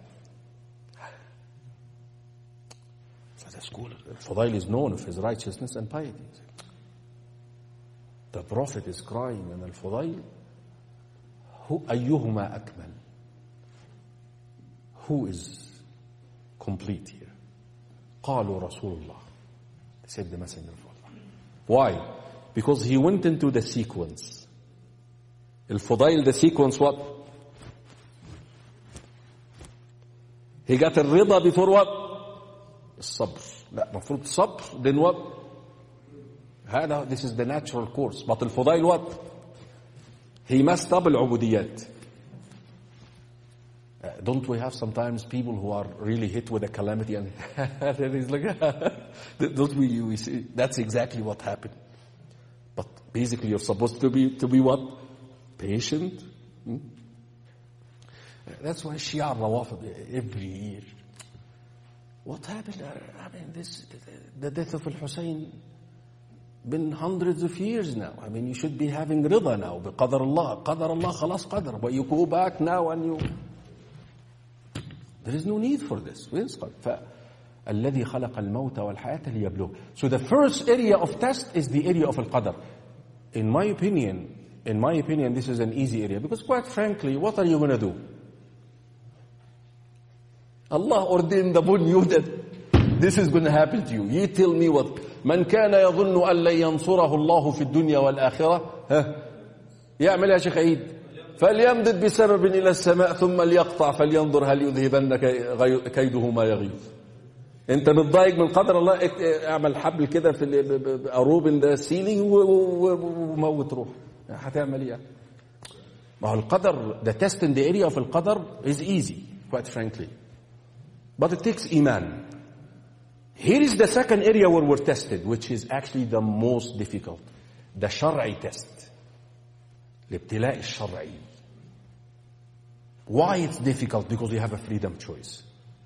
So that's cool. Al-Fudayl is known for his righteousness and piety. The Prophet is crying, and Al-Fudayl, أيهما أكمل? Who is complete here? قالوا رسول الله. They said the Messenger of Allah. Why? Because he went into the sequence. Al-Fudayl, the sequence what? He got الرضا before what? الصبر. لا, مفروض صبر, then what? This is the natural course. But Al-Fudayl what? He messed up العبوديات. Don't we have sometimes people who are really hit with a calamity and he's like, don't we see? That's exactly what happened. But basically you're supposed to be what? Patient. That's why Shia Rawafid every year. What happened? I mean, the death of Al-Hussein been hundreds of years now. I mean, you should be having rida now. بقدر الله. قدر الله خلاص قدر. But you go back now and you... There is no need for this. فالذي خلق الموت والحياة ليبلوك. So the first area of test is the area of al-qadr. In my opinion, this is an easy area. Because quite frankly, what are you going to do? Allah ordained upon you that this is going to happen to you. You tell me what. من كان يظن أن لن ينصره الله في الدنيا والآخرة يعمل يا شيخ عيد فليمدد بسبب إلى السماء ثم ليقطع فلينظر هل يذهبن كيده ما يغيظ. انت متضايق من قدر الله, اعمل حبل كده في قروب ده سيلينج وموت روح. هتعمل ايه؟ ما هو القدر, the test in the area of القدر is easy, quite frankly, but it takes iman. Here is the second area where we're tested, which is actually the most difficult, the شرعي test, الابتلاء الشرعي. Why it's difficult? Because you have a freedom choice.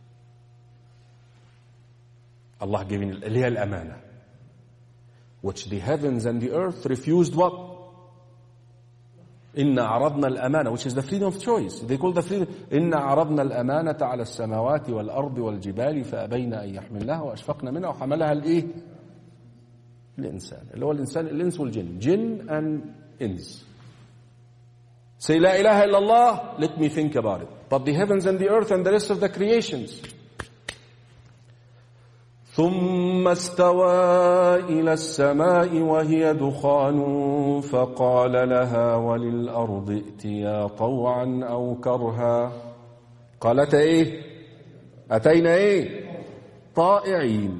Allah giving اللي هي الأمانة, which the heavens and the earth refused what? إن عرضنا الأمانة, which is the freedom of choice. They call the freedom. إن عرضنا الأمانة على السماوات والأرض والجبال فأبين أن يحملنها وأشفقن منها وحملها الإيه؟ الإنسان. اللي هو الإنسان, الإنس والجن. Jinn and ins. Say لا إله إلا الله, let me think about it. But the heavens and the earth and the rest of the creations. ثم استوى إلى السماء وهي دخان فقال لها وللأرض ائتيا طوعا أو كرها قالتا إيه؟ أتينا إيه؟ طائعين.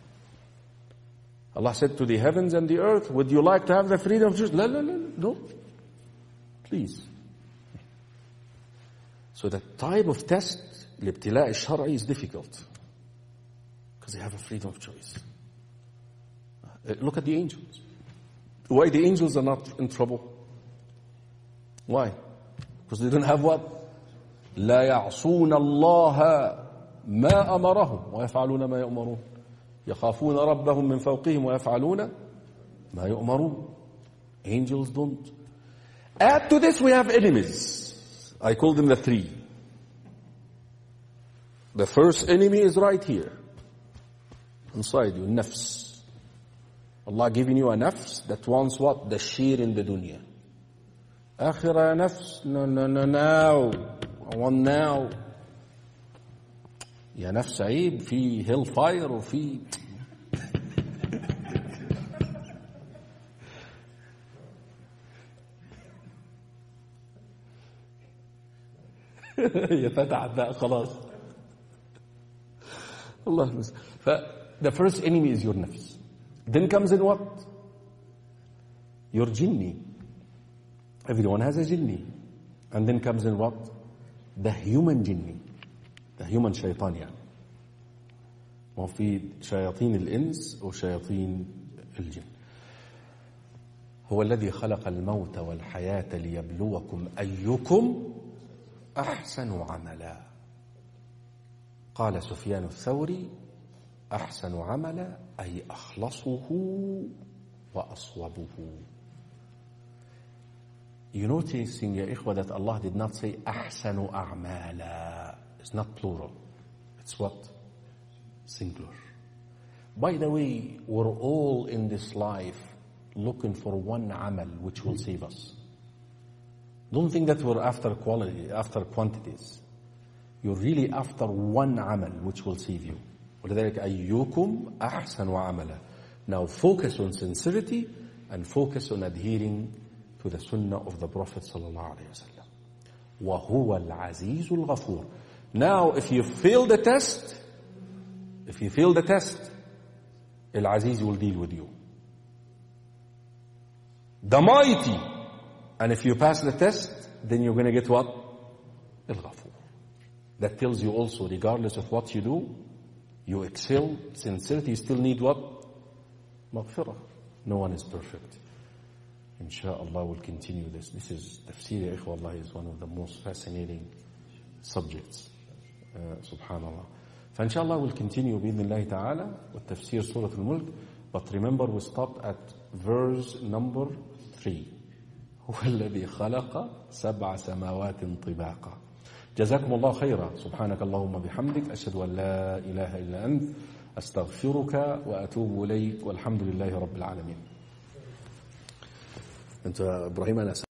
Allah said to the heavens and the earth, would you like to have the freedom of choice? No. Please. So the type of test, الابتلاء الشرعي, is difficult. Because they have a freedom of choice. Look at the angels. Why the angels are not in trouble? Why? Because they don't have what? لا يعصون الله ما أمرهم ويفعلون ما يؤمرون يخافون ربهم من فوقهم ويفعلون ما يؤمرون. Angels don't. Add to this we have enemies. I call them the three. The first enemy is right here. Inside you, nafs. Allah giving you a nafs that wants what? The share in the dunya. Akhirah ya nafs. No, now. I want now. Ya nafs عيب في hellfire وفي هي فتحت بقى خلاص. الله المستعان. The first enemy is your nafs. Then comes in what? Your jinni. Everyone has a jinni. And then comes in what? The human jinni. The human shaitan يعني. وفي شياطين الإنس وشياطين الجن. هو الذي خلق الموت والحياة ليبلوكم أيكم أحسن عملا. قال سفيان الثوري أحسن عمل أي أخلصه وأصوبه. You noticing, يا إخوة, that Allah did not say أحسن أعمالا. It's not plural. It's what? Singular. By the way, we're all in this life looking for one amal which will save us. Don't think that we're after quality, after quantities. You're really after one amal which will save you. وَلَذَلِكَ أَيُّكُمْ أَحْسَنُ عَمَلًا. Now focus on sincerity and focus on adhering to the sunnah of the Prophet sallallahu alaihi wasallam. وَهُوَ الْعَزِيزُ الْغَفُورُ. Now if you fail the test, Al-Aziz will deal with you. The mighty. And if you pass the test, then you're going to get what? Al-Ghafur. That tells you also, regardless of what you do, you excel, sincerity, you still need what? Maghfirah. No one is perfect. Insha'Allah, we'll continue this. This is tafsir, ya ikhwa, Allah is one of the most fascinating subjects. Subhanallah. فإنشاءالله we'll continue بإذن الله تعالى with tafsir Surah Al-Mulk. But remember, we stopped at verse number 3. هو الذي خلق 7 سماوات طباقا. جزاكم الله خيرا. سبحانك اللهم بحمدك أشهد أن لا إله إلا أنت أستغفرك وأتوب إليك والحمد لله رب العالمين. أنت إبراهيم أنا